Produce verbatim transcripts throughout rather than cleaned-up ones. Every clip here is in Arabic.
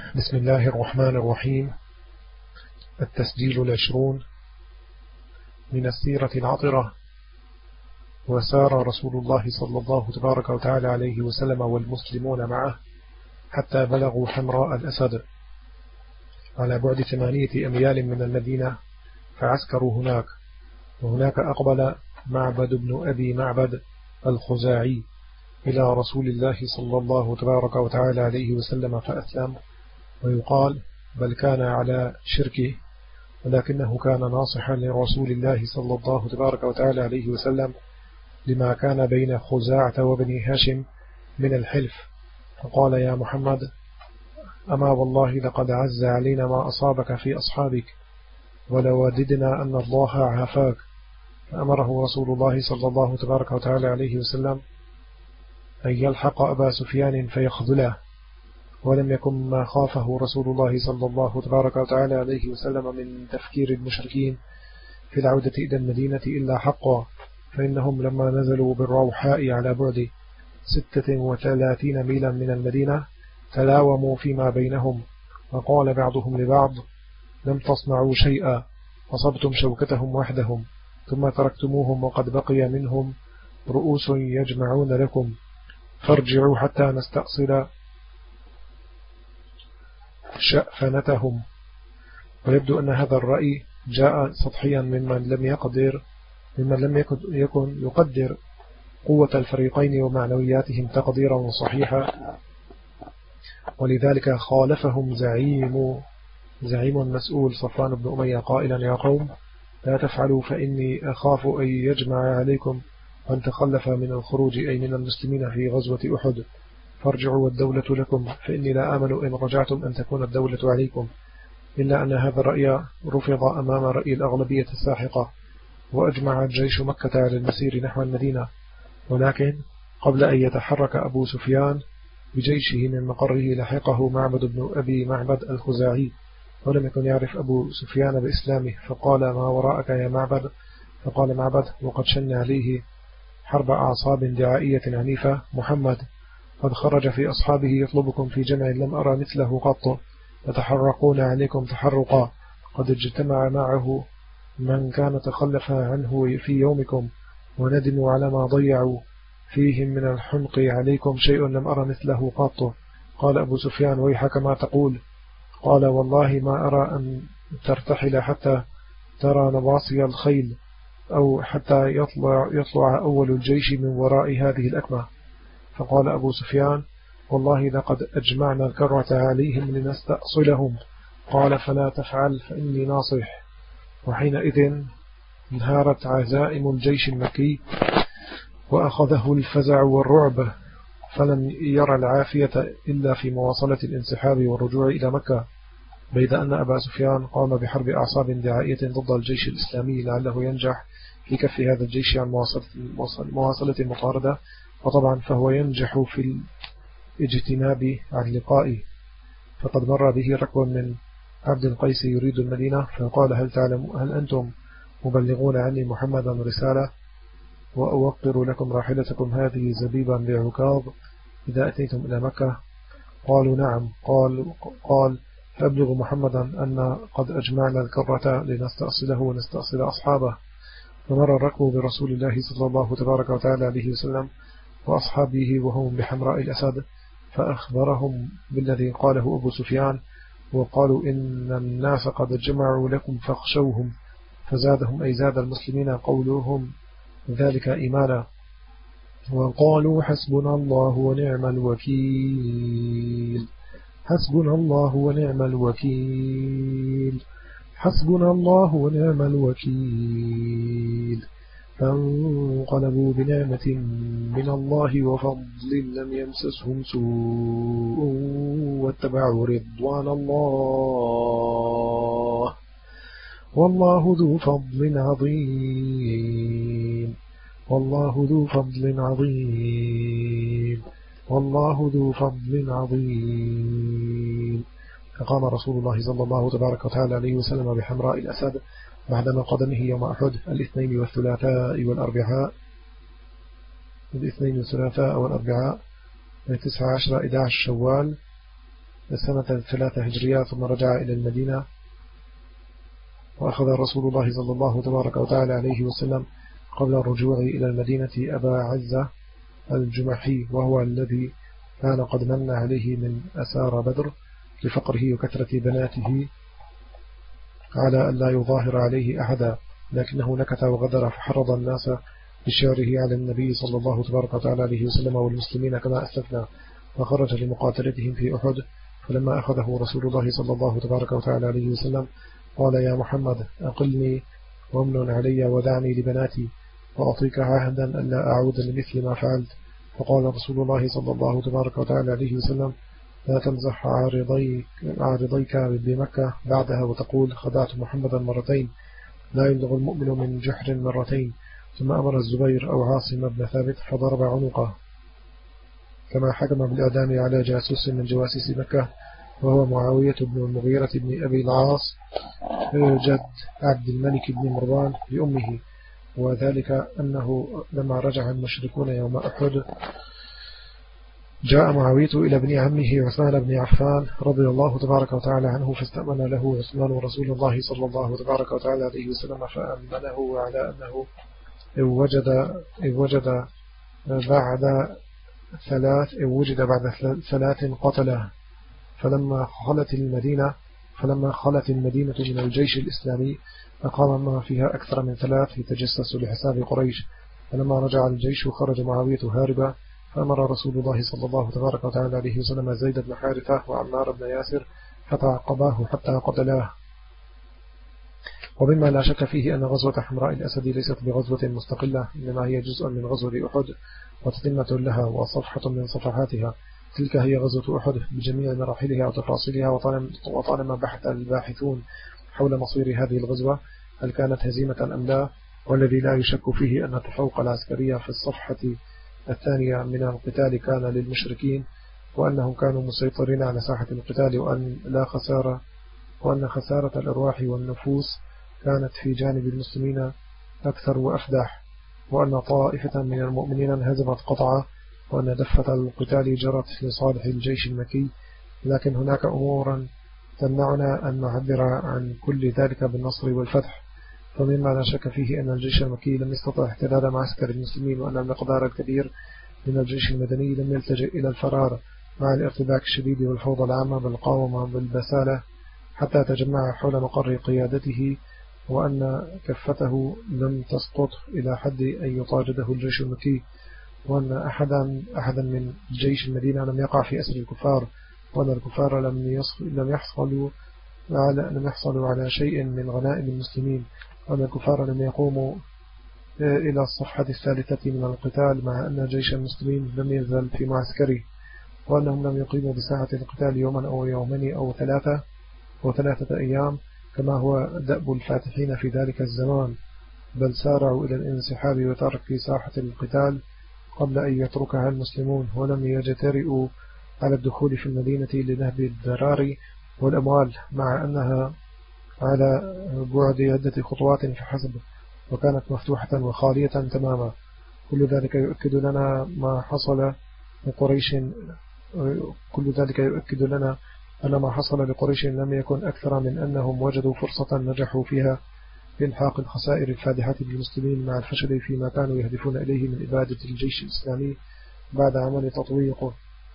بسم الله الرحمن الرحيم. التسجيل العشرون من السيرة العطرة. وسار رسول الله صلى الله تبارك وتعالى عليه وسلم والمسلمون معه حتى بلغوا حمراء الأسد على بعد ثمانية أميال من المدينة، فعسكروا هناك. وهناك أقبل معبد بن أبي معبد الخزاعي إلى رسول الله صلى الله تبارك وتعالى عليه وسلم فأسلم، ويقال بل كان على شركه، ولكنه كان ناصحا لرسول الله صلى الله تبارك وتعالى عليه وسلم لما كان بين خزاعة وبني هاشم من الحلف، فقال: يا محمد، أما والله لقد عز علينا ما أصابك في أصحابك، ولوددنا أن الله عافاك. فأمره رسول الله صلى الله تبارك وتعالى عليه وسلم أن يلحق أبا سفيان فيخذله، ولم يكن ما خافه رسول الله صلى الله تبارك وتعالى عليه وسلم من تفكير المشركين في العودة إلى المدينة إلا حقا، فإنهم لما نزلوا بالروحاء على بعد ستة وثلاثين ميلا من المدينة تلاوموا فيما بينهم، وقال بعضهم لبعض: لم تصنعوا شيئا، أصبتم شوكتهم وحدهم، ثم تركتموهم وقد بقي منهم رؤوس يجمعون لكم، فارجعوا حتى نستأصل شأفنتهم. ويبدو أن هذا الرأي جاء سطحيا ممن لم يقدر ممن لم يكن يقدر قوة الفريقين ومعنوياتهم تقديرا صحيحا، ولذلك خالفهم زعيم زعيم مسؤول صفوان بن أمية قائلا: يا قوم، لا تفعلوا فإني أخاف أن يجمع عليكم أن تخلف من الخروج أي من المسلمين في غزوة أحد، فارجعوا والدولة لكم، فإني لا آمن إن رجعتم أن تكون الدولة عليكم. إلا أن هذا الرأي رفض أمام رأي الأغلبية الساحقة، وأجمع جيش مكة على المسير نحو المدينة، ولكن قبل أن يتحرك أبو سفيان بجيشه من مقره لحقه معبد بن أبي معبد الخزاعي، ولم يكن يعرف أبو سفيان بإسلامه، فقال: ما وراءك يا معبد؟ فقال معبد وقد شن عليه حرب أعصاب دعائية عنيفة: محمد قد خرج في أصحابه يطلبكم في جمع لم أرى مثله قط، يتحرقون عليكم تحرقا، قد اجتمع معه من كان تخلف عنه في يومكم، وندموا على ما ضيعوا فيهم من الحنق عليكم شيء لم أرى مثله قط. قال أبو سفيان: ويحك ما تقول؟ قال: والله ما أرى أن ترتحل حتى ترى نواصي الخيل، أو حتى يطلع, يطلع أول الجيش من وراء هذه الأكمة. فقال أبو سفيان: والله لقد أجمعنا الكرة عليهم لنستأصلهم. قال: فلا تفعل فإني ناصح. وحينئذ انهارت عزائم الجيش المكي، وأخذه الفزع والرعب، فلم يرى العافية إلا في مواصلة الانسحاب والرجوع إلى مكة، بيد أن أبا سفيان قام بحرب أعصاب دعائية ضد الجيش الإسلامي لعله ينجح في كف هذا الجيش عن مواصلة المطاردة، وطبعا فهو ينجح في الاجتناب عن لقائه. فقد مر به ركب من عبد القيس يريد المدينة، فقال: هل تعلم هل أنتم مبلغون عني محمدا رسالة، وأوقر لكم راحلتكم هذه زبيبا بعكاظ إذا أتيتم إلى مكة؟ قالوا: نعم. قال قال فأبلغ محمدا أن قد أجمعنا الكرة لنستأصله ونستأصل أصحابه. فمر الركب برسول الله صلى الله تبارك وتعالى عليه وسلم وأصحابه وهم بحمراء الأسد، فأخبرهم بالذي قاله أبو سفيان، وقالوا: إن الناس قد جمعوا لكم فاخشوهم، فزادهم أي زاد المسلمين قولهم ذلك إيمانا، وقالوا: حسبنا الله ونعم الوكيل، حسبنا الله ونعم الوكيل، حسبنا الله ونعم الوكيل. فانقلبوا بنعمة من الله وفضل لم يمسسهم سوء واتبعوا رضوان الله، والله ذو فضل عظيم، والله ذو فضل عظيم، والله ذو فضل عظيم. فقام رسول الله صلى الله تبارك وتعالى عليه وسلم بحمراء الأسد بعدما قدمه يوم أحد الاثنين والثلاثاء والأربعاء الاثنين والثلاثاء والأربعاء من تسعة عشر إلى عشر شوال سنة ثلاثة هجرية ثم رجع إلى المدينة، وأخذ رسول الله صلى الله تبارك وتعالى عليه وسلم قبل الرجوع إلى المدينة أبا عزة الجمحي، وهو الذي كان قد من عليه من أسار بدر لفقره وكثرة بناته على أن لا يظاهر عليه أحدا، لكنه نكت وغدر فحرض الناس بشعره على النبي صلى الله تبارك وتعالى عليه وسلم والمسلمين كما أسلفنا، وخرج لمقاتلتهم في أحد. فلما أخذه رسول الله صلى الله تبارك وتعالى عليه وسلم قال: يا محمد أقلني وامن علي ودعني لبناتي وأعطيك عهدا أن لا أعود لمثل ما فعلت. فقال رسول الله صلى الله تبارك وتعالى عليه وسلم: لا تمزح عارضيك, عارضيك بمكة بعدها وتقول خدعت محمدا مرتين، لا يبلغ المؤمن من جحر مرتين. ثم أمر الزبير أو عاصم بن ثابت فضرب عنقه، كما حكم بالإعدام على جاسوس من جواسيس مكة، وهو معاوية بن المغيرة بن أبي العاص جد عبد الملك بن مروان لأمه. وذلك أنه لما رجع المشركون يوم أحد جاء معاوية إلى ابن عمه عثمان بن عفان رضي الله تبارك وتعالى عنه، فاستأمن له عثمان رسول الله صلى الله تبارك وتعالى عليه وسلم، فأمنه على أنه وجد وجد بعد ثلاث وجد بعد ثلاث قتله. فلما خلت المدينة فلما خلت المدينة من الجيش الإسلامي أقام ما فيها أكثر من ثلاث يتجسسوا لحساب قريش. فلما رجع الجيش خرج معاوية هاربا، فأمر رسول الله صلى الله تبارك وتعالى عليه وسلم زيد بن حارثة وعمار بن ياسر فتعقباه حتى قتلاه. ومما لا شك فيه أن غزوة حمراء الأسد ليست بغزوة مستقلة، إنما هي جزء من غزوة أحد وتتمة لها وصفحة من صفحاتها. تلك هي غزوة أحد بجميع مراحلها وتفاصيلها. وطالما بحث الباحثون حول مصير هذه الغزوة هل كانت هزيمة أم لا، والذي لا يشك فيه أن التفوق العسكري في الصفحة الثانية من القتال كان للمشركين، وأنهم كانوا مسيطرين على ساحة القتال، وأن لا خسارة وأن خسارة الأرواح والنفوس كانت في جانب المسلمين أكثر وأفدح، وأن طائفة من المؤمنين انهزمت قطعا، وأن دفة القتال جرت لصالح الجيش المكي. لكن هناك أمورا تمنعنا أن نعبر عن كل ذلك بالنصر والفتح. فمما لا شك فيه أن الجيش المكي لم يستطع احتلال معسكر المسلمين، وأن المقدار الكبير من الجيش المدني لم يلتجئ إلى الفرار مع الارتباك الشديد والفوضى العامة، بل قاوم بالبسالة حتى تجمع حول مقر قيادته، وأن كفته لم تسقط إلى حد أن يطارده الجيش المكي، وأن أحدا, أحدا من جيش المدينة لم يقع في أسر الكفار، وأن الكفار لم لم يحصلوا على لم يحصلوا على شيء من غنائم المسلمين، وأن الكفار لم يقوموا إلى الصفحة الثالثة من القتال، مع أن جيش المسلمين لم يزل في معسكره، وأنهم لم يقيموا بساعة القتال يوما أو يومين أو ثلاثة أو ثلاثة أيام كما هو دأب الفاتحين في ذلك الزمان، بل سارعوا إلى الانسحاب وترك ساحة القتال قبل أن يتركها المسلمون، ولم يجترئوا على الدخول في المدينة لنهب الذرار والأموال، مع أنها على بعد عدة خطوات فحسب، وكانت مفتوحة وخالية تماما. كل ذلك يؤكد لنا ما حصل لقريش كل ذلك يؤكد لنا أن ما حصل لقريش لم يكن أكثر من أنهم وجدوا فرصة نجحوا فيها بإلحاق الخسائر الفادحة بالمسلمين، مع الفشل فيما كانوا يهدفون إليه من إبادة الجيش الإسلامي بعد عمل تطويقه.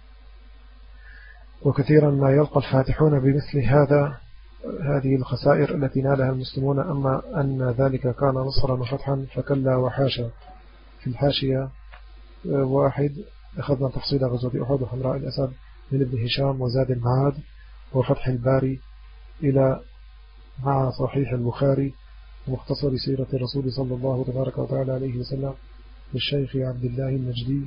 وكثيرا ما يلقى الفاتحون بمثل هذا هذه الخسائر التي نالها المسلمون، أما أن ذلك كان نصرا وفتحا فكلا وحاشا. في الحاشية واحد أخذنا تفصيل غزوة أحد وحمراء الأسد من ابن هشام وزاد المعاد وفتح الباري إلى مع صحيح البخاري ومختصر سيرة الرسول صلى الله تبارك وتعالى عليه وسلم للشيخ عبد الله النجدي.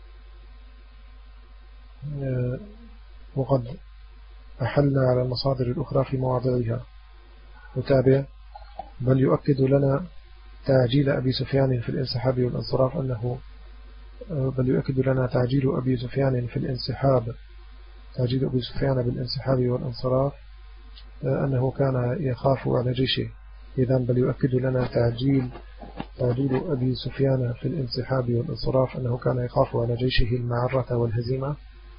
وقد أحلنا على المصادر الأخرى في مواضعها. وتابع: بل يؤكد لنا تعجيل أبي سفيان في الانسحاب والانصراف أنه بل يؤكد لنا تعجيل أبي سفيان في الانسحاب تعجيل أبي سفيان بالانسحاب والانصراف أنه كان يخاف على جيشه. إذن بل يؤكد لنا تعجيل تعجيل أبي سفيان في الانسحاب والانصراف أنه كان يخاف على جيشه المعرة والهزيمة.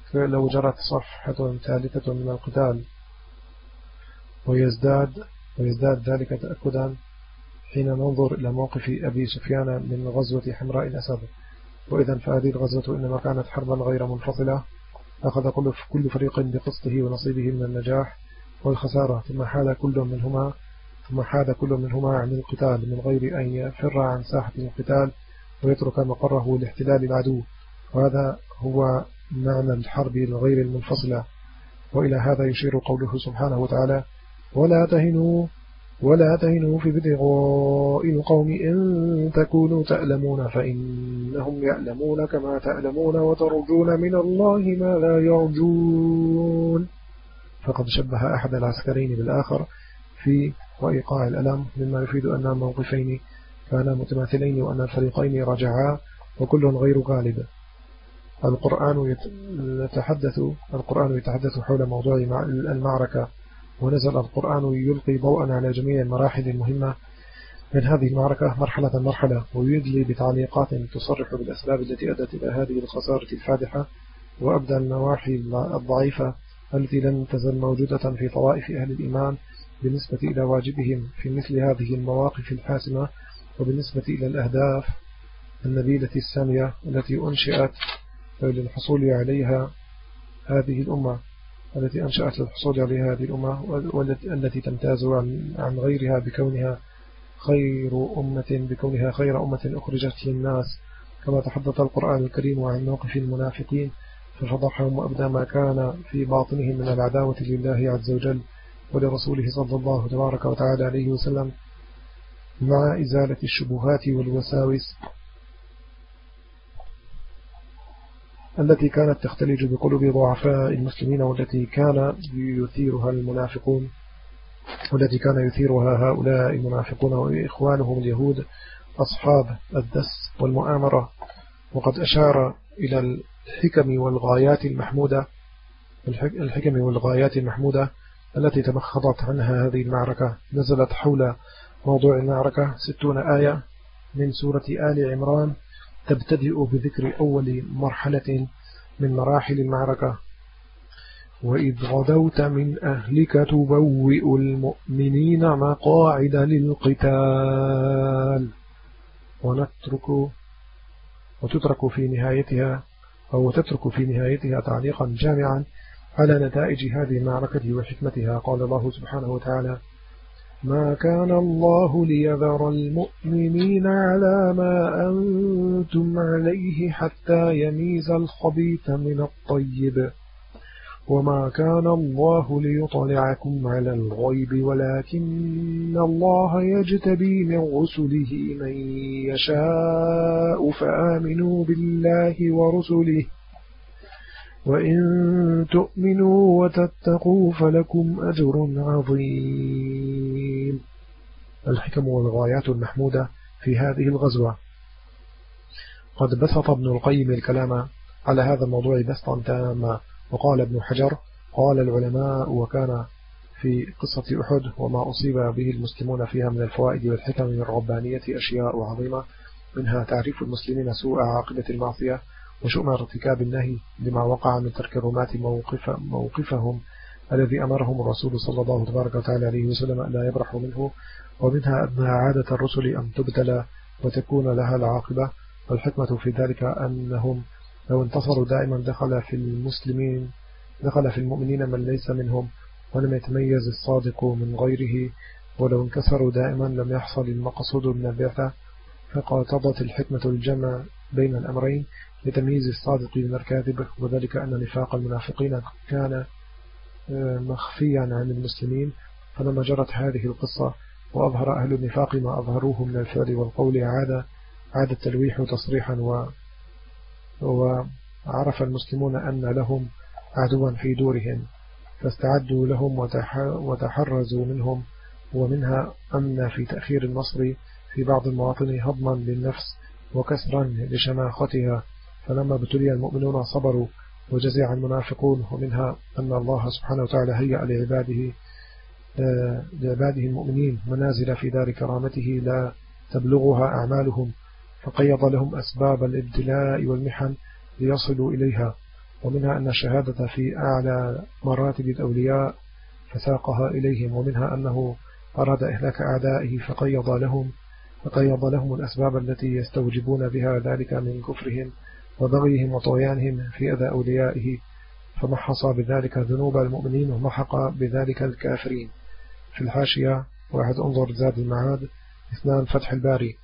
لو جرت صفحة ثالثة من القتال ويزداد, ويزداد ذلك تأكدا حين ننظر إلى موقف أبي سفيان من غزوة حمراء الأسد. وإذا فهذه الغزوة إنما كانت حربا غير منفصلة، أخذ كل فريق بقسطه ونصيبه من النجاح والخسارة، ثم حاد كل منهما ثم حاد كل منهما عن القتال من غير أن يفر عن ساحة القتال ويترك مقره لاحتلال العدو. وهذا هو معنى الحرب الغير المنفصلة. وإلى هذا يشير قوله سبحانه وتعالى: ولا تهنوا ولا تهنوا في ابتغاء القوم إن تكونوا تألمون فإنهم يألمون كما تألمون وترجون من الله ما لا يرجون. فقد شبه أحد العسكرين بالآخر في وإيقاع الألم، مما يفيد أن الموقفين كانا متماثلين وأن الفريقين رجعا وكل غير غالب. القرآن يتحدث القرآن يتحدث حول موضوع المعركة، ونزل القرآن يلقي ضوءا على جميع المراحل المهمة من هذه المعركة مرحلة مرحلة، ويدلي بتعليقات تصرح بالأسباب التي أدت إلى هذه الخسارة الفادحة، وأبدى النواحي الضعيفة التي لم تزل موجودة في طوائف أهل الإيمان بالنسبة إلى واجبهم في مثل هذه المواقف الحاسمة، وبالنسبة إلى الأهداف النبيلة السامية التي أنشئت للحصول عليها هذه الأمة التي أنشأت للحصول عليها هذه الأمة والتي تمتاز عن غيرها بكونها خير أمة بكونها خير أمة أخرجت للناس. كما تحدث القرآن الكريم عن موقف المنافقين ففضحهم وأبدى ما كان في باطنهم من العداوة لله عز وجل ولرسوله صلى الله تبارك وتعالى عليه وسلم، مع إزالة الشبهات والوساوس التي كانت تختلج بقلوب ضعفاء المسلمين، والتي كان يثيرها المنافقون والتي كان يثيرها هؤلاء المنافقون وإخوانهم اليهود أصحاب الدس والمؤامرة. وقد أشار إلى الحكم والغايات المحمودة الحكم والغايات المحمودة التي تمخضت عنها هذه المعركة. نزلت حول موضوع المعركة ستون آية من سورة آل عمران تبتدئ بذكر أول مرحلة من مراحل المعركة: وإذ غدوت من أهلك تبوئ المؤمنين مقاعد للقتال، ونترك وتترك في نهايتها أو تترك في نهايتها تعليقا جامعا على نتائج هذه المعركة وحكمتها. قال الله سبحانه وتعالى: ما كان الله ليذر المؤمنين على ما أنتم عليه حتى يميز الخبيث من الطيب، وما كان الله ليطلعكم على الغيب ولكن الله يجتبي من رسله من يشاء فآمنوا بالله ورسله وإن تؤمنوا وتتقوا فلكم أجر عظيم. الحكم والغايات المحمودة في هذه الغزوة. قد بسط ابن القيم الكلام على هذا الموضوع بسطا تاما، وقال ابن حجر: قال العلماء: وكان في قصة أحد وما أصيب به المسلمون فيها من الفوائد والحكم الربانية أشياء عظيمة، منها تعريف المسلمين سوء عاقبة المعصية وشؤم ارتكاب النهي لما وقع من ترك الرماة موقف موقفهم الذي أمرهم الرسول صلى الله تبارك وتعالى عليه وسلم أن لا يبرحوا منه، ومنها أن عادة الرسل أن تبتلى وتكون لها العاقبة. والحكمة في ذلك أنهم لو انتصروا دائما دخل في المسلمين دخل في المؤمنين من ليس منهم ولم يتميز الصادق من غيره، ولو انكسروا دائما لم يحصل المقصود من البعثة. فقاطبت الحكمة الجمع بين الأمرين لتمييز الصادق من الكاذب، وذلك أن نفاق المنافقين كان مخفيا عن المسلمين. فلما جرت هذه القصة وأظهر أهل النفاق ما أظهروه من الفعل والقول عاد عاد التلويح تصريحا، و وعرف المسلمون أن لهم عدوا في دورهم فاستعدوا لهم وتحرزوا منهم. ومنها أن في تأخير النصر في بعض المواطن هضما للنفس وكسرا لشماختها، فلما ابتلي المؤمنون صبروا وجزع المنافقون. ومنها أن الله سبحانه وتعالى هيأ لعباده لعباده المؤمنين منازل في دار كرامته لا تبلغها أعمالهم، فقيض لهم أسباب الابتلاء والمحن ليصلوا إليها. ومنها أن الشهادة في أعلى مراتب الأولياء فساقها إليهم، ومنها أنه أراد إهلاك أعدائه فقيض لهم فقيض لهم الأسباب التي يستوجبون بها ذلك من كفرهم وبغيهم وطغيانهم في أذى أوليائه، فمحص بذلك ذنوب المؤمنين ومحق بذلك الكافرين. في الحاشية: واحد انظر زاد المعاد. اثنان فتح الباري.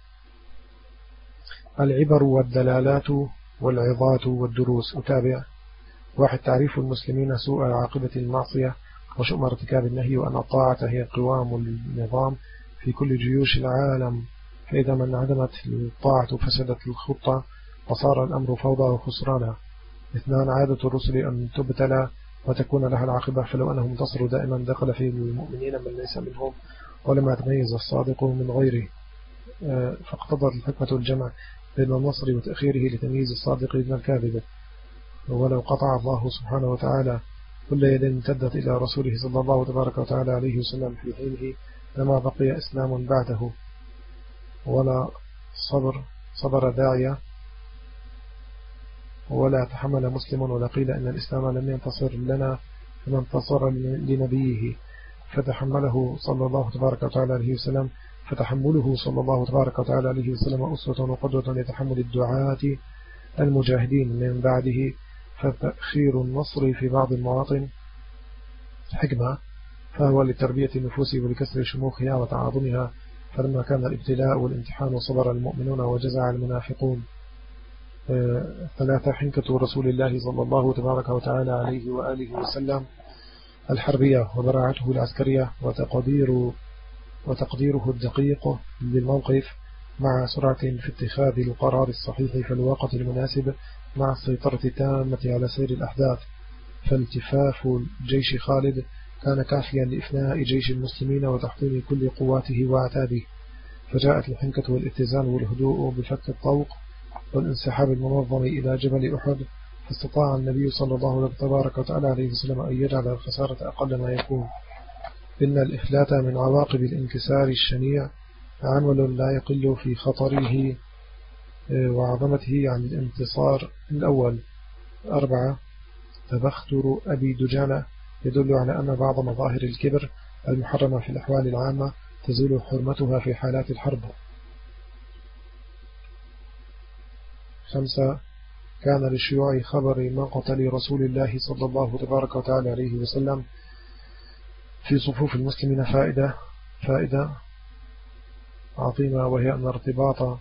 العبر والدلالات والعظات والدروس. أتابع: واحد تعريف المسلمين سوء عاقبة المعصية وشؤم ارتكاب النهي، وأن الطاعة هي قوام النظام في كل جيوش العالم، فإذا من عدمت الطاعة فسدت الخطة وصار الأمر فوضى وخسرانا. اثنان عادة الرسل أن تبتلى وتكون لها العاقبة، فلو أنهم انتصروا دائما دخل في المؤمنين من ليس منهم ولما تميز الصادق من غيره، فاقتضت الحكمة الجمع بين النصر وتأخيره لتمييز الصادق من الكاذب. ولو قطع الله سبحانه وتعالى كل يد امتدت إلى رسوله صلى الله تبارك وتعالى عليه وسلم في حينه لما بقي إسلام بعده، ولا صبر صبر داعية ولا تحمل مسلم، ولا قيل إن الإسلام لم ينتصر لنا فما انتصر لنبيه، فتحمله صلى الله تبارك وتعالى عليه وسلم فتحمله صلى الله تبارك وتعالى عليه وسلم أسوة وقدوة لتحمل الدعاة المجاهدين من بعده، فتأخير النصر في بعض المواطن حكمة، فهو لتربية النفوس ولكسر شموخها وتعاظمها، فلما كان الابتلاء والامتحان صبر المؤمنون وجزع المنافقون. ثلاثة حنكة رسول الله صلى الله تبارك وتعالى عليه وآله وسلم الحربية وبراعته العسكرية وتقدير وتقديره الدقيق للموقف مع سرعة في اتخاذ القرار الصحيح في الوقت المناسب مع السيطرة التامة على سير الأحداث. فالتفاف جيش خالد كان كافيا لإفناء جيش المسلمين وتحطيم كل قواته وعتاده، فجاءت الحنكة والاتزان والهدوء بفك الطوق والانسحاب المنظم إلى جبل أحد، فاستطاع النبي صلى الله تبارك وتعالى عليه وسلم أن يجعل الخسارة أقل ما يكون. إن الإفلات من عواقب الانكسار الشنيع عمل لا يقل في خطره وعظمته عن الانتصار الأول. أربعة تبختر أبي دجانة يدل على أن بعض مظاهر الكبر المحرمة في الأحوال العامة تزول حرمتها في حالات الحرب. خمسة كان للشيوع خبر مقتل رسول الله صلى الله تبارك وتعالى عليه وسلم في صفوف المسلمين فائدة فائدة عظيمة، وهي أن ارتباط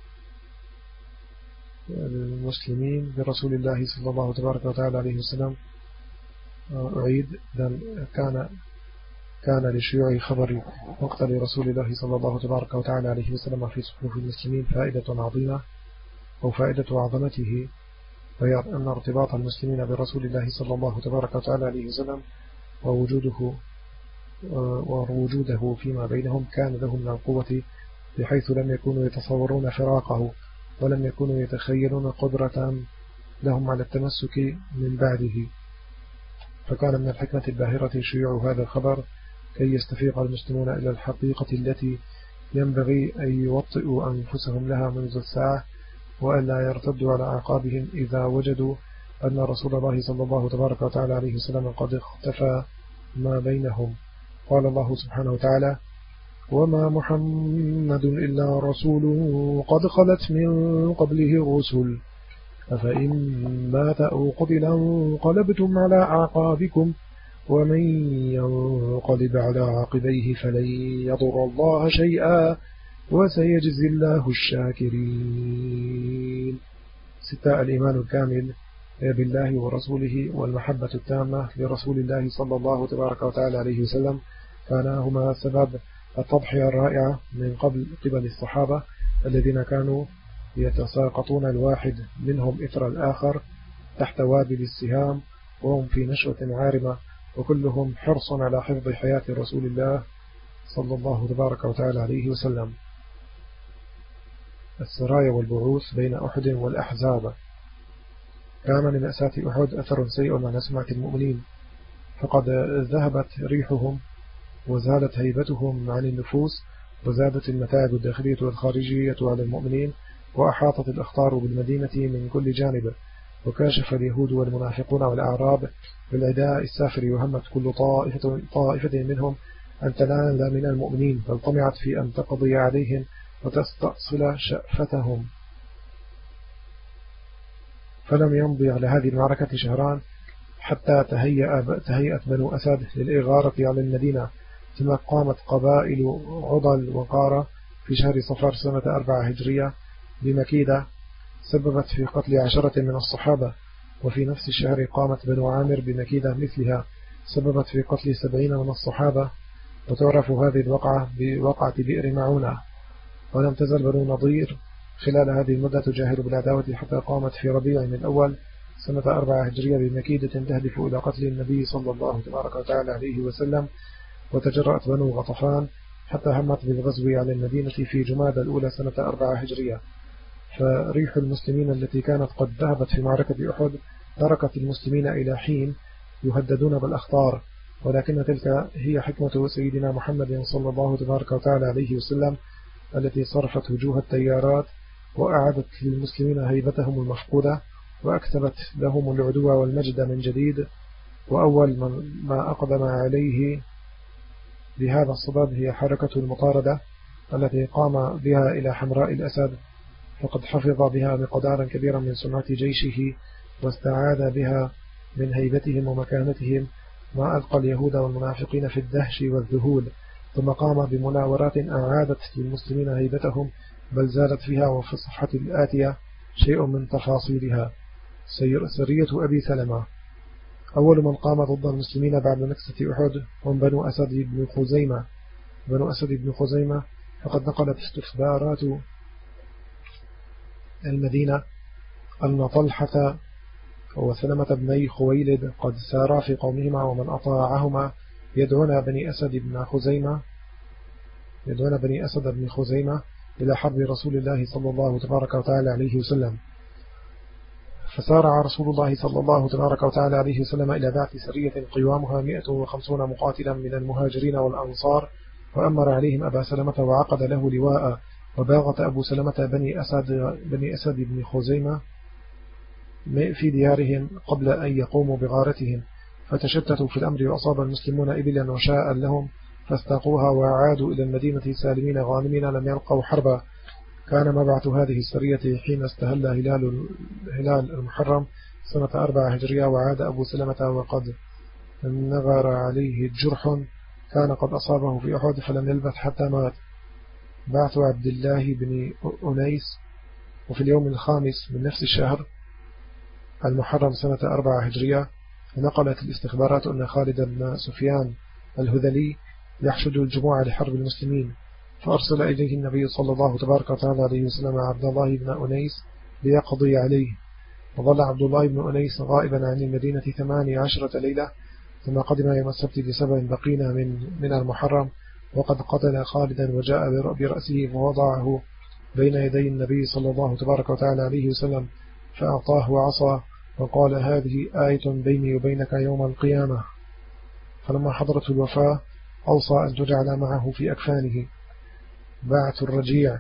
المسلمين برسول الله صلى الله تبارك وتعالى عليه وسلم أعيد كان كان للشيوع خبر مقتل رسول الله صلى الله تبارك وتعالى عليه وسلم في صفوف المسلمين فائدة عظيمة أو فائدة عظمته، وهي أن ارتباط المسلمين برسول الله صلى الله تبارك وتعالى عليه وسلم ووجوده ووجوده فيما بينهم كان له من القوة، بحيث لم يكونوا يتصورون فراقه ولم يكونوا يتخيلون قدرة لهم على التمسك من بعده. فكان من الحكمة الباهرة شيوع هذا الخبر كي يستفيق المسلمون إلى الحقيقة التي ينبغي أن يوطئوا أنفسهم لها منذ الساعة، وألا يرتدوا على أعقابهم إذا وجدوا أن رسول الله صلى الله تبارك وتعالى عليه وسلم قد اختفى ما بينهم. قال الله سبحانه وتعالى: وما محمد إلا رسول قد خلت من قبله الرسل أفإن مات أو قتل انقلبتم على أعقابكم ومن ينقلب على عقبيه فلن يضر الله شيئا وسيجزي الله الشاكرين. ستة الإيمان الكامل بالله ورسوله والمحبة التامة لرسول الله صلى الله تبارك وتعالى عليه وسلم كانا هما سبب التضحية الرائعة من قبل قبل الصحابة الذين كانوا يتساقطون الواحد منهم إثر الآخر تحت وابل السهام وهم في نشوة عارمة، وكلهم حرص على حفظ حياة رسول الله صلى الله تبارك وتعالى عليه وسلم. السرايا والبعوث بين أحد والأحزاب. كان لمأساة أحد أثر سيء على سمعة المؤمنين، فقد ذهبت ريحهم وزالت هيبتهم عن النفوس، وزادت المتاعب الداخلية والخارجية على المؤمنين، وأحاطت الأخطار بالمدينة من كل جانب، وكاشف اليهود والمنافقون والأعراب بالعداء السافر، وهمت كل طائفة, طائفة منهم أن تنال من المؤمنين، بل طمعت في أن تقضي عليهم وتستأصل شأفتهم. فلم يمضي على هذه المعركة شهران حتى تهيأت بنو أسد للإغارة على المدينة، ثم قامت قبائل عضل وقارة في شهر صفر سنة أربعة هجرية بمكيدة سببت في قتل عشرة من الصحابة، وفي نفس الشهر قامت بنو عامر بمكيدة مثلها سببت في قتل سبعين من الصحابة، وتعرف هذه الوقعة بوقعة بئر معونة. ولم تزل بنو نضير خلال هذه المدة تجاهر بالعداوة حتى قامت في ربيع من الأول سنة أربعة هجرية بمكيدة تهدف إلى قتل النبي صلى الله تبارك وتعالى عليه وسلم. وتجرأت بنو غطفان حتى همت بالغزو على المدينة في جمادى الأولى سنة أربعة هجرية، فريح المسلمين التي كانت قد ذهبت في معركة أحد تركت المسلمين إلى حين يهددون بالأخطار، ولكن تلك هي حكمة سيدنا محمد صلى الله تبارك وتعالى عليه وسلم التي صرفت وجوه التيارات وأعادت للمسلمين هيبتهم المفقودة، وأكتبت لهم العدو والمجد من جديد. وأول ما أقدم عليه بهذا الصدد هي حركة المطاردة التي قام بها إلى حمراء الأسد، فقد حفظ بها مقدارا كبيرا من سمعة جيشه واستعاد بها من هيبتهم ومكانتهم ما ألقى اليهود والمنافقين في الدهش والذهول، ثم قام بمناورات أعادت للمسلمين هيبتهم بل زادت فيها. وفي الصفحة الآتية شيء من تفاصيلها. سرية أبي سلمة. أول من قام ضد المسلمين بعد نكسة أحد هم بنو أسد بن خزيمة. بنو أسد بن خزيمة فقد نقلت استخبارات المدينة أن طلحة وسلمة بني خويلد قد سارا في قومهما ومن أطاعهما يدعون بني أسد بن خزيمة يدعون بني أسد بن خزيمة إلى حرب رسول الله صلى الله تبارك وتعالى عليه وسلم. فسارع رسول الله صلى الله تبارك وتعالى عليه وسلم إلى بعث سرية قوامها مئة وخمسون مقاتلا من المهاجرين والأنصار، وأمر عليهم أبا سلمة وعقد له لواء. وباغت أبو سلمة بني أسد, بني أسد بن خزيمة في ديارهم قبل أن يقوموا بغارتهم، فتشتتوا في الأمر وأصاب المسلمون إبلا وشاء لهم فاستاقوها وعادوا إلى المدينة سالمين غانمين لم يلقوا حربا. كان مبعث هذه السرية حين استهل هلال, هلال المحرم سنة أربعة هجرية، وعاد أبو سلمة وقد نغر عليه جرح كان قد أصابه في أحد فلم يلبث حتى مات. بعث عبد الله بن أنيس. وفي اليوم الخامس من نفس الشهر المحرم سنة أربعة هجرية نقلت الاستخبارات أن خالد بن سفيان الهذلي يحشد الجموع لحرب المسلمين، فأرسل إليه النبي صلى الله تبارك وتعالى عليه وسلم عبد الله بن أنيس ليقضي عليه. وظل عبد الله بن أنيس غائبا عن المدينة ثماني عشرة ليلة، ثم قدم يوم السبت لسبع بقين من, من المحرم، وقد قتل خالدا وجاء برأسه فوضعه بين يدي النبي صلى الله تبارك وتعالى عليه وسلم فأعطاه عصا وقال: هذه آية بيني وبينك يوم القيامة. فلما حضرت الوفاة أوصى أن تجعل معه في أكفانه. بعث الرجيع.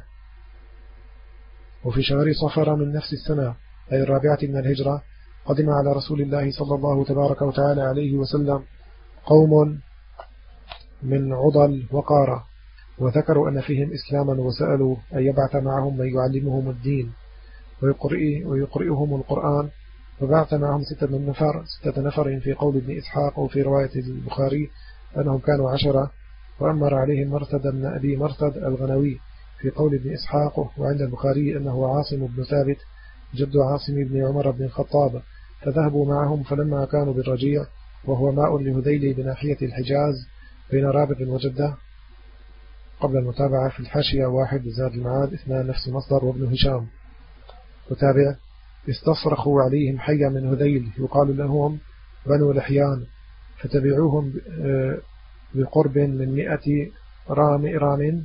وفي شهر صفر من نفس السنة أي الرابعة من الهجرة قدم على رسول الله صلى الله تبارك وتعالى عليه وسلم قوم من عضل وقارة، وذكروا أن فيهم إسلاما وسألوا أن يبعث معهم من يعلمهم الدين ويقرئهم القرآن، فبعث معهم ستة نفر ستة نفر في قول ابن إسحاق، وفي رواية البخاري أنهم كانوا عشرة، وأمر عليهم مرثد بن أبي مرثد الغنوي في قول ابن إسحاق، وعند البخاري أنه عاصم بن ثابت جد عاصم بن عمر بن الخطاب. فذهبوا معهم، فلما كانوا بالرجيع وهو ماء لهذيل بناحية الحجاز بين رابغ وجدة. قبل المتابعة في الحاشية: واحد زاد المعاد، اثنان نفس مصدر وابن هشام. وتابع: استصرخوا عليهم حيا من هذيل يقال لهم بنو لحيان، فتبعوهم بقرب من مئة رام إرام،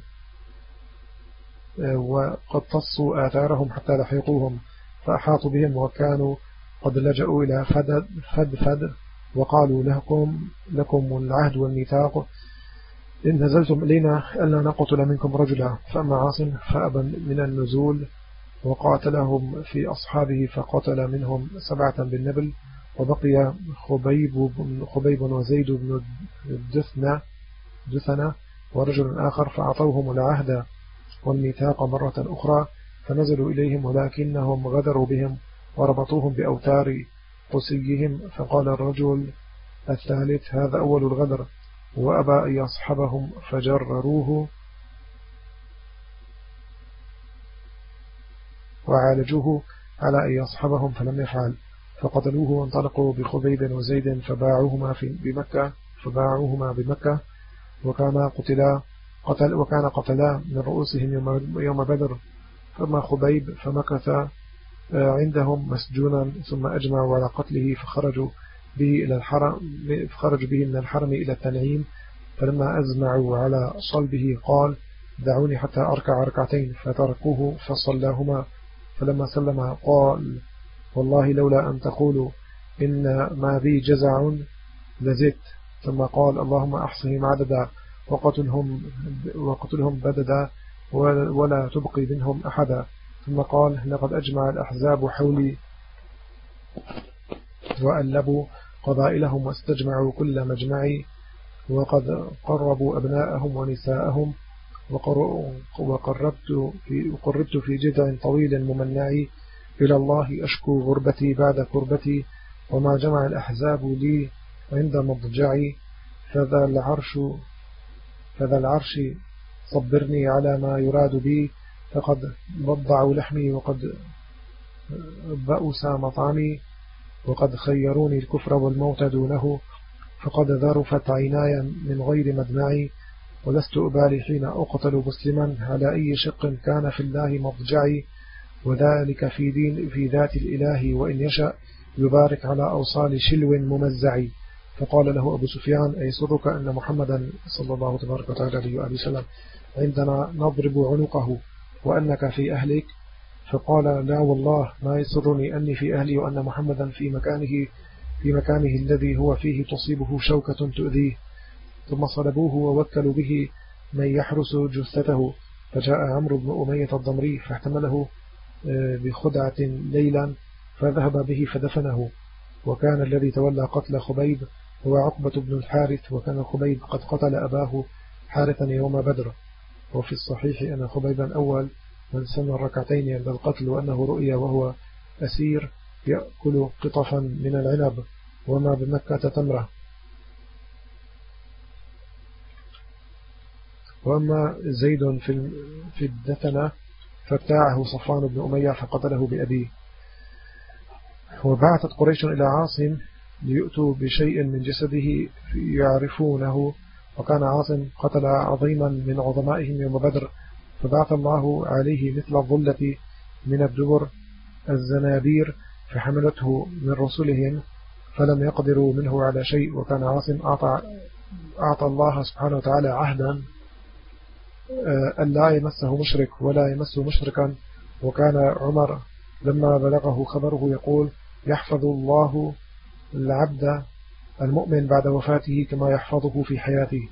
وقد تصوا آثارهم حتى لحقوهم فأحاطوا بهم، وكانوا قد لجأوا إلى فد فد, فد وقالوا لكم لكم العهد والميثاق إن نزلتم إلينا ألا نقتل منكم رجلا. فأما عاصم فأبى من النزول وقاتلهم في أصحابه فقتل منهم سبعة بالنبل، وبقي خبيب, خبيب وزيد بن الدثنة دثنة ورجل آخر، فأعطوهم العهد والميثاق مرة أخرى، فنزلوا إليهم ولكنهم غدروا بهم وربطوهم بأوتار قسيهم. فقال الرجل الثالث هذا أول الغدر، وأبى أن يصحبهم فجرروه وعالجوه على أن يصحبهم فلم يفعل، فقتلوه وانطلقوا بخبيب وزيد فباعوهما في بمكة فباعوهما بمكة وكان قتلا قتل وكان قتلا من رؤوسهم يوم, يوم بدر. فما خبيب فمكث عندهم مسجونا، ثم أجمعوا على قتله فخرجوا به إلى الحرم فخرجوا به من الحرم إلى التنعيم. فلما أزمعوا على صلبه قال دعوني حتى أركع ركعتين، فتركوه فصلاهما. فلما سلم قال والله لولا أن تقولوا إن ما بي جزع لزدت. ثم قال اللهم أحصهم عددا وقتلهم, وقتلهم بددا ولا تبقي منهم أحدا. ثم قال لقد أجمع الأحزاب حولي وألبوا قبائلهم واستجمعوا كل مجمعي، وقد قربوا أبناءهم ونساءهم، وقربت في, وقربت في جذع طويل ممنعي إلى الله أشكو غربتي بعد كربتي، وما جمع الأحزاب لي عند مضجعي. فذا العرش, فذا العرش صبرني على ما يراد بي، فقد ضضعوا لحمي وقد بأس مطعمي، وقد خيروني الكفر والموت دونه، فقد ذرفت عيناي من غير مدمعي، ولست أبالي حين أقتل مسلما على أي شق كان في الله مضجعي، وذلك في دين في ذات الإله وإن يشاء يبارك على أوصال شلو ممزعي. فقال له أبو سفيان أيسرك أن محمدا صلى الله تبارك وتعالى عليه وآله وسلم عندنا نضرب عنقه وأنك في أهلك؟ فقال لا والله ما يسرني أني في أهلي وأن محمدا في مكانه في مكانه الذي هو فيه تصيبه شوكة تؤذيه. ثم صلبوه ووكلوا به من يحرس جثته، فجاء عمرو بن أمية الضمري فاحتمله بخدعة ليلا فذهب به فدفنه. وكان الذي تولى قتل خبيب هو عقبة بن الحارث، وكان خبيب قد قتل أباه حارثا يوم بدر. وفي الصحيح أن خبيبا أول من سن الركعتين عند القتل، وأنه رؤيا وهو أسير يأكل قطفا من العنب وما بمكة تمره. وأما زيد في الدثنة فابتاعه صفوان بن أمية فقتله بأبيه. وبعثت قريش إلى عاصم ليؤتوا بشيء من جسده يعرفونه، وكان عاصم قتل عظيما من عظمائهم يوم بدر، فبعث الله عليه مثل الظلة من الدبر الزنابير فحملته من رسلهم فلم يقدروا منه على شيء. وكان عاصم أعطى, أعطى الله سبحانه وتعالى عهدا أن لا يمسه مشرك ولا يمسه مشركا. وكان عمر لما بلغه خبره يقول يحفظ الله العبد المؤمن بعد وفاته كما يحفظه في حياته.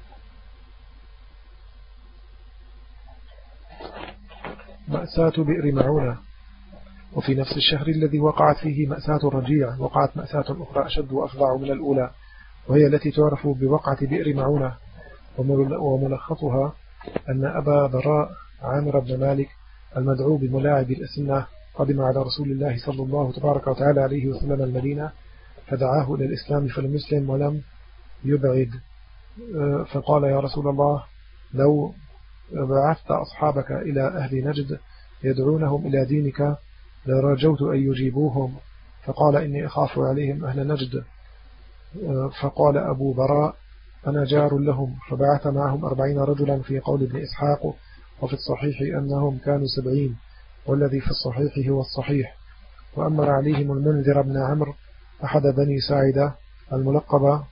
مأساة بئر معونة. وفي نفس الشهر الذي وقعت فيه مأساة الرجيع وقعت مأساة أخرى أشد وأفظع من الأولى، وهي التي تعرف بوقعة بئر معونة. وملخصها أن أبا براء عامر بن مالك المدعو بملاعب الأسنة قدم على رسول الله صلى الله تبارك وتعالى عليه وسلم المدينة، فدعاه إلى الإسلام فلم يسلم ولم يبعد، فقال يا رسول الله لو بعثت أصحابك إلى أهل نجد يدعونهم إلى دينك لرجوت أن يجيبوهم، فقال إني أخاف عليهم أهل نجد. فقال أبو براء أنا جار لهم، فبعث معهم أربعين رجلا في قول ابن إسحاق، وفي الصحيح أنهم كانوا سبعين، والذي في الصحيح هو الصحيح. وأمر عليهم المنذر بن عمرو أحد بني ساعدة الملقب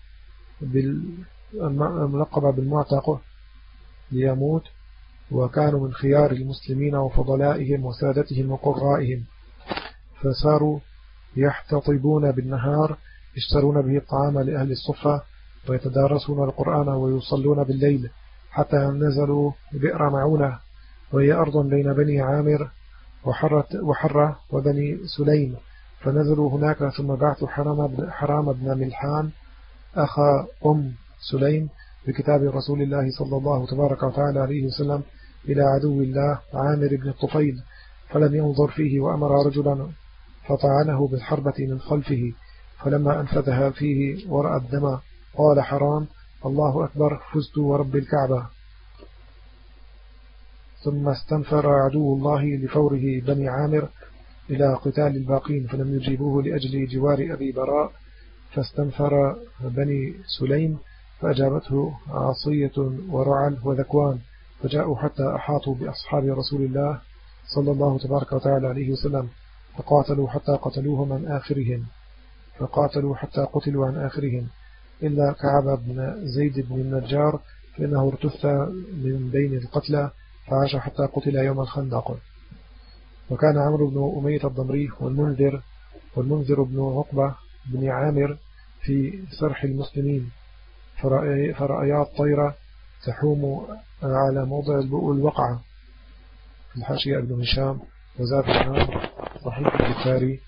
الملقب بالمعتق ليموت، وكانوا من خيار المسلمين وفضلائهم وسادتهم وقرائهم، فساروا يحتطبون بالنهار يشترون به الطعام لأهل الصفة ويتدارسون القرآن ويصلون بالليل، حتى نزلوا بئر معونة، وهي أرض بين بني عامر وحرة, وحرة وبني سليم، فنزلوا هناك. ثم بعثوا حرام بن, حرام بن ملحان أخا أم سليم بكتاب رسول الله صلى الله تبارك وتعالى عليه وسلم إلى عدو الله عامر بن الطفيل، فلم ينظر فيه، وأمر رجلا فطعنه بالحربة من خلفه، فلما أنفذها فيه ورأى الدم قال حرام: الله أكبر، فزت ورب الكعبة. ثم استنفر عدو الله لفوره بني عامر إلى قتال الباقين، فلم يجيبوه لأجل جوار أبي براء، فاستنفر بني سليم فأجابته عصية ورعل وذكوان، فجاءوا حتى أحاطوا بأصحاب رسول الله صلى الله تبارك وتعالى عليه وسلم، فقاتلوا حتى قتلوهم عن آخرهم فقاتلوا حتى قتلوا عن آخرهم إلا كعب بن زيد بن النجار، فإنه ارتث من بين القتلى فعاش حتى قتل يوم الخندق. وكان عمرو بن أمية الضمري والمنذر والمنذر بن عقبة بن عامر في سرح المسلمين، فرأيا الطيرة تحوم على موضع الوقعة. في الحاشية ابن هشام وزاد الإمام صحيح البخاري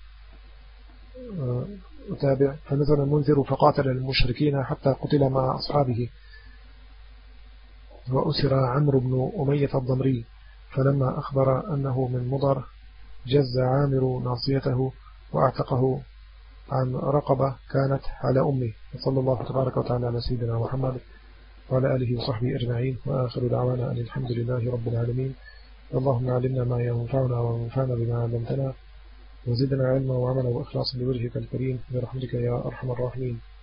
أتابع: فنزل المنذر فقاتل المشركين حتى قتل مع أصحابه، وأسر عمرو بن أمية الضمري، فلما أخبر أنه من مضر جز عامر ناصيته وأعتقه عن رقبة كانت على أمه. صلى الله تبارك وتعالى على سيدنا محمد وعلى آله وصحبه أجمعين، وآخر دعوانا أن الحمد لله رب العالمين. اللهم علمنا ما ينفعنا وانفعنا بما علمتنا، وزدنا علما وعملا وإخلاصا لوجهك الكريم برحمتك يا أرحم الراحمين.